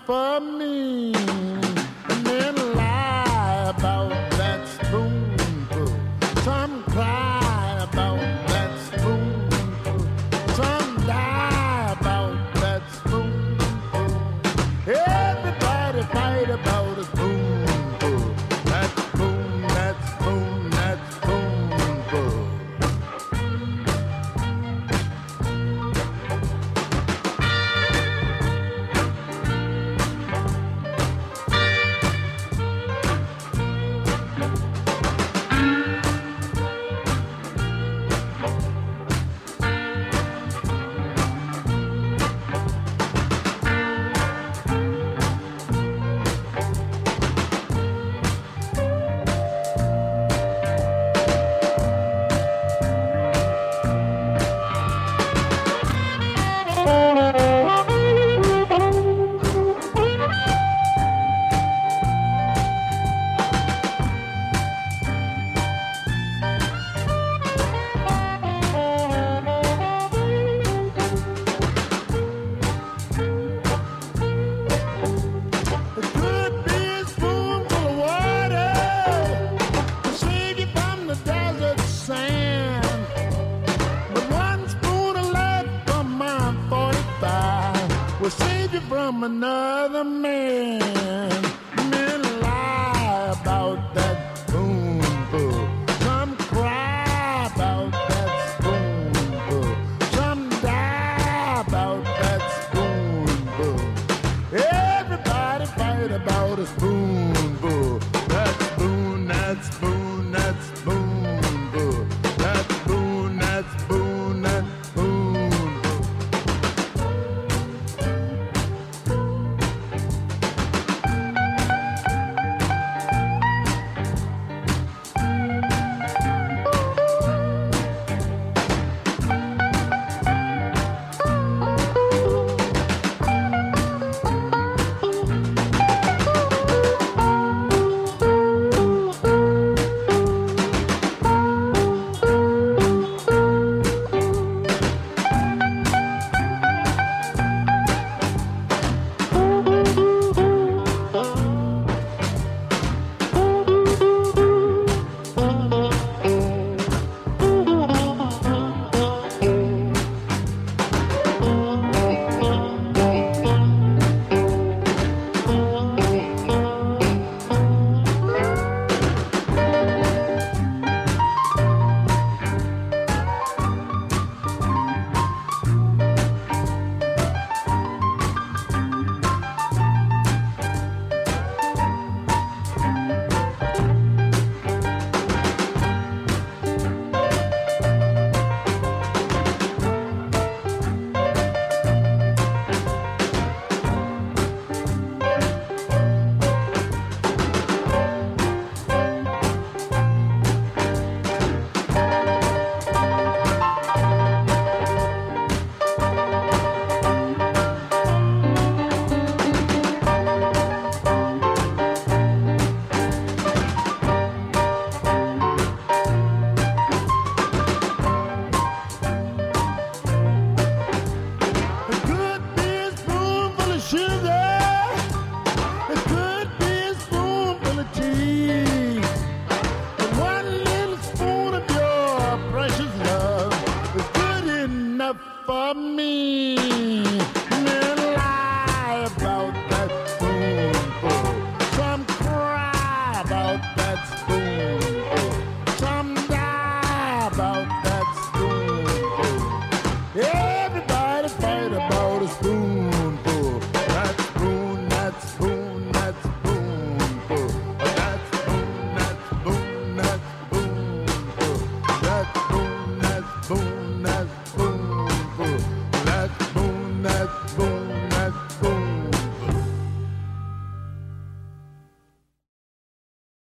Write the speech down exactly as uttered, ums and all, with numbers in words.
for me. And men lie about that spoonful. Some cry about that spoonful. Some die about that spoonful. Everybody fight about a spoonful. That spoon, that spoon, that spoonful. Will save you from another man. Men lie about that spoonful. Some cry about that spoonful. Some die about that spoonful. Everybody fight about a spoonful. That spoon, that spoon, that spoonful. That spoon, that spoon, that spoonful. For me.